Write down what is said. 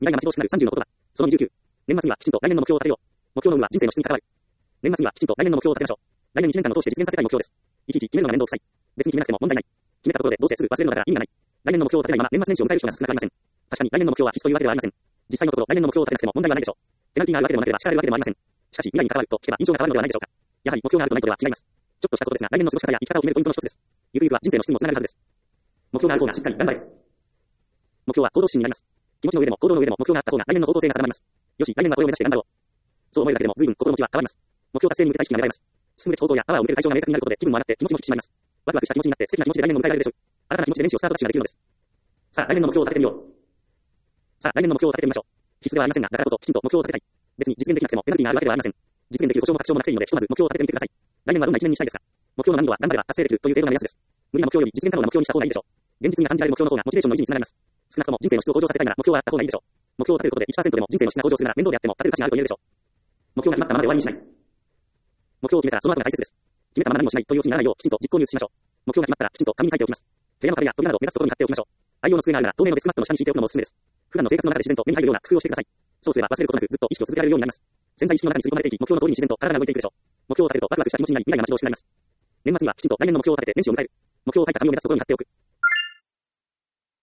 来が待ち遠しくなる30のことだ。その29。年末にはきちんと来年の目標を立てよう。目標の有無は人生の質に関わる。年末にはきちんと来年の目標を立てましょう。来年1年間を通して実現させたい目標です。いちいち決めるのが面倒くさい。別に決めなくても問題ない。決めたところでどうせすぐ忘れるのだから意味がない。来年の目標を立てないまま年末年始を迎える人が少なくありません。確かに来年の目標は必須というわけではありません。実際のところ来年の目標を立てなくても問題はないでしょう。ペナルティがあるわけでもなければ叱られるわけでもありません。しかし未来に関わると聞けば印象が変わるのではないでしょうか。やはり目標があるとないとでは違います。ちょっとしたことですが来年の過ごし方や生き方を決めるポイントの一つです。ゆくゆくは人生の質にもつながるはずです。目標がある方がしっかり頑張れ。目標は行動指針になります。気持ちの上でも行動の上でも目標があった方が来年の方向性が定まります。よし、来年はこれを目指して頑張ろう。そう思えるだけでも随分心持ちは変わります。目標達成に向けた意識が芽生えます。進める方向やパワーを向ける対象が明確になることで気分も上がって気持ちも引き締まります。ワクワクした気持ちになって素敵な気持ちで来年を迎えられるでしょう。新たな気持ちで年始をスタートダッシュができるのです。さあ、来年の目標を立ててみよう。さあ、来年の目標を立ててみましょう。必須ではありませんが、だからこそきちんと目標を立てたい。別に実現できなくてもペナルティがあるわけではありません。実現できる保証も確証もなくていいので、ひとまず目標を立ててみてください。来年はどんな一年にしたいですか？目標の難易度は頑張れば達成できるという程度の目安です。無理な目標より実現可能な目標にした方がいいでしょう。現実に感じられる目標の方がモチベーションの維持につながります。少なくとも人生の質を向上させたいなら目標はあった方がいいでしょう。目標を立てることで 1% でも人生の質が向上するなら面倒であっても立てる価値があると言えるでしょう。目標が決まったままで終わりにしない。目標を決めたらその後が大切です。決めたまま何もしないというオチにならないようきちんと実行に移しましょう。目標が決まったらきちんと紙に書いておきます。部屋の壁や扉など目立つところに貼っておきましょう。愛用の机があるなら透明のデスクマットの下に敷いておくのもおすすめです。普段の生活の中で自然と目に入るような工夫をしてください。そうすれば忘れることなくずっと意識を続けられるようになります。潜在意識の中に吸い込まれていき、目標の通りに自然と体が動いていくでしょう。目標を立てるとワクワクした気持ちになり未来が待ち遠しくなります。年末にはきちんと来年の目標を立てて年始を迎える。目標を書いた紙を目立つところに貼っておく。